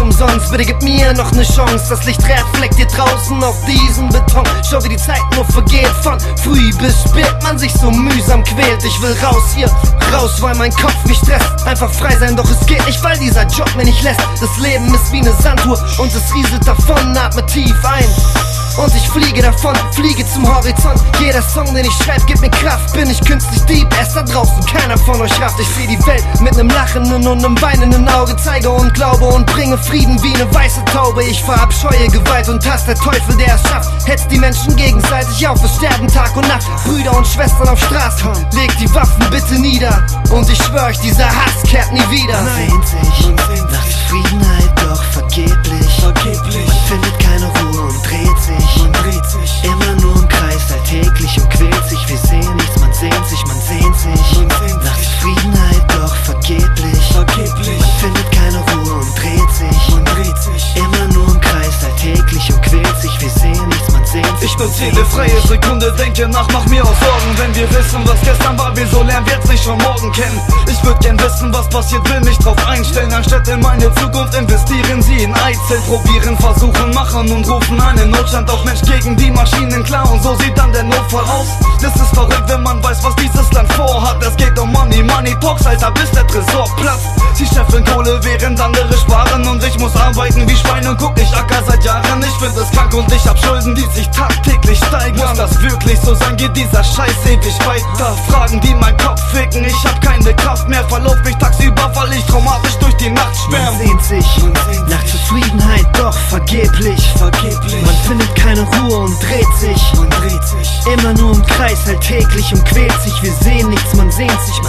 umsonst. Bitte gib mir noch ne Chance. Das Licht reflektiert draußen auf diesen Beton. Schau, wie die Zeit nur vergeht. Von früh bis spät man sich so mühsam quält. Ich will raus hier, raus, weil mein Kopf mich stresst. Einfach frei sein, doch es geht nicht, weil dieser Job mir nicht lässt. Das Leben ist wie ne Sanduhr und es rieselt davon. Atme tief ein und ich fliege davon, fliege zum Horizont. Jeder Song, den ich schreib, gibt mir Kraft. Bin ich künstlich deep, erst da draußen keiner von euch rafft. Ich seh die Welt mit nem lachenden und nem weinenden Auge. Zeige und glaube und bringe Frieden wie ne weiße Taube. Ich verabscheue Gewalt und hasse der Teufel, der es schafft. Hetzt die Menschen gegenseitig auf, es sterben Tag und Nacht. Brüder und Schwestern auf Straßen, legt die Waffen bitte nieder. Und ich schwör euch, dieser Hass kehrt nie wieder. Man sehnt sich nach Zufriedenheit, doch vergeblich. Man findet keine Ruhe und dreht sich. Immer nur im Kreis, alltäglich und quält sich. Wir sehen nichts, man sehnt sich. Nach Zufriedenheit, doch vergeblich. Man findet keine Ruhe und dreht sich. Immer nur im Kreis, alltäglich und quält sich. Wir sehen nichts, man sehnt sich. Ich nutze jede freie Sekunde, denke nach, mach mir auch Sorgen. Wenn wir wissen, was gestern war, wieso lernen wir jetzt nicht schon morgen kennen? Ich würd gern wissen, was passiert, will mich drauf einstellen. Anstatt in meine Zukunft investieren sie in Eizellen. Probieren, versuchen, machen und rufen einen Notstand auf. Mensch gegen die Maschinen, klar, und so sieht dann der Notfall aus. Das ist verrückt, wenn man weiß, was dieses Land vorhat. Es geht um Money, Money Talks, Alter, bis der Tresor platzt. Sie scheffeln Kohle, während andere sparen. Und ich muss arbeiten wie Schwein und guck, ich acker seit Jahren. Ich find es krank und ich hab Schulden, die sich tagtäglich steigern. Muss das wirklich so sein, geht dieser Scheiß ewig weiter? Fragen, die mein Kopf ficken, ich hab keine Kraft mehr. Verlauf mich tagsüber, weil ich traumatisch durch die Nacht schwärm. Man sehnt sich nach Zufriedenheit, doch vergeblich. Man findet keine Ruhe und dreht sich. Immer nur im Kreis, alltäglich und quält sich. Wir sehen nichts, man sehnt sich.